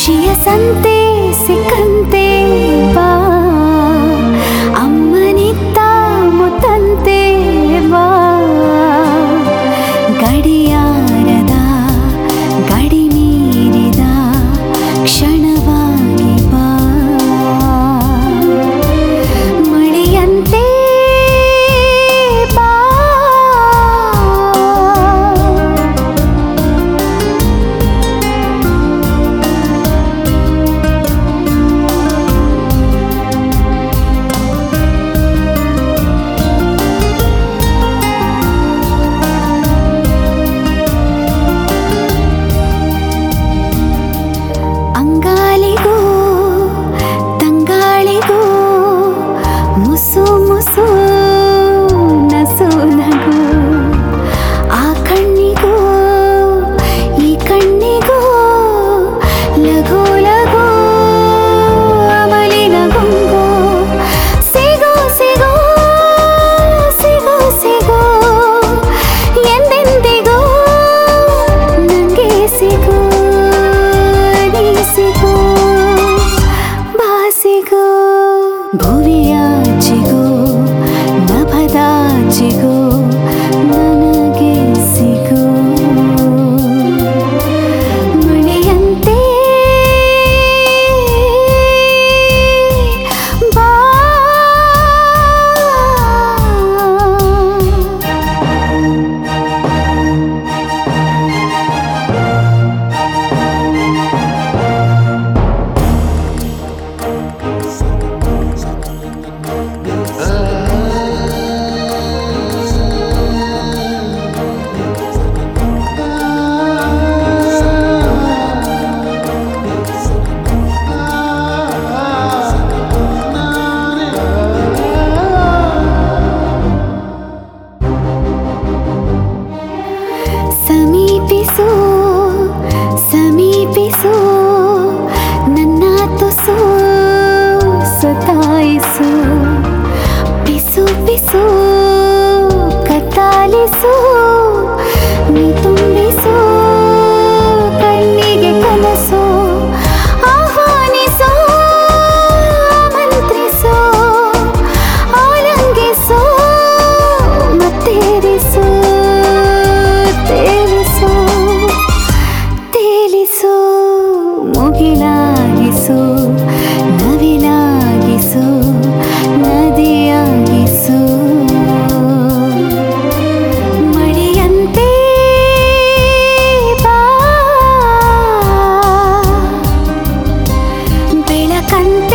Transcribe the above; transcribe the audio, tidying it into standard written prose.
ಖುಷಿಯ ಸಂತೆ ಸಿಕ್ಕಂತೆ ಬಾ, ಅಮ್ಮನಿತ್ತ ಮುತ್ತಂತೆ ಬಾ, ಗಡಿಯಾರದ ಗಡಿ ಮೀರಿದ ಕ್ಷಣವಾಗಿ ಬಾ, ಮಳೆಯಂತೆ ಬಾ. ಅಂಗಾಲಿಗೂ ತಂಗಾಳಿಗೂ ಮುಸು ಮುಸು ನಸು ನಗು, ಆ ಕಣ್ಣಿಗೂ ಈ ಕಣ್ಣಿಗೂ ಲಘು ಲಘು ಅಮಲಿನ ಗುಂಗು, ಸಿಗೋ ಸಿಗೋ ಸಿಗೋ ಸಿಗೋ ಎಂದೆಂದಿಗೂ ನಂಗೆ ಸಿಗೋ, ಸಿಗೋ ಬಾಸಿಗೋ, ಭುವಿಯಾಚೆಗೋ ನಭದಾಚೆಗೋ ನನಗೆ ಸಿಗೋ, ಮಳೆಯಂತೆ ಬಾ. ಸಮೀಪಿಸು ಸಮೀಪಿಸು ನನ್ನ ತುಸು ಸತಾಯಿಸು, ಪಿಸು ಪಿಸು ಕತ್ತಾಲಿಸು, ನೀ ತುಂಬಿಸು ಕಣ್ಣಿಗೆ ಕನಸು, ಆಹ್ವಾನಿಸು ಮಂತ್ರಿಸು, ಆಲಂಗಿಸು ಮತ್ತೇರಿಸು, ತೇಲಿಸು ತೇಲಿಸು, ಮುಗಿಲಾಗಿಸು ನವಿಲಾಗಿಸು ನದಿಯಾಗಿಸು, ಮಳೆಯಂತೆ ಬಾ, ಬೆಳಕಂತೆ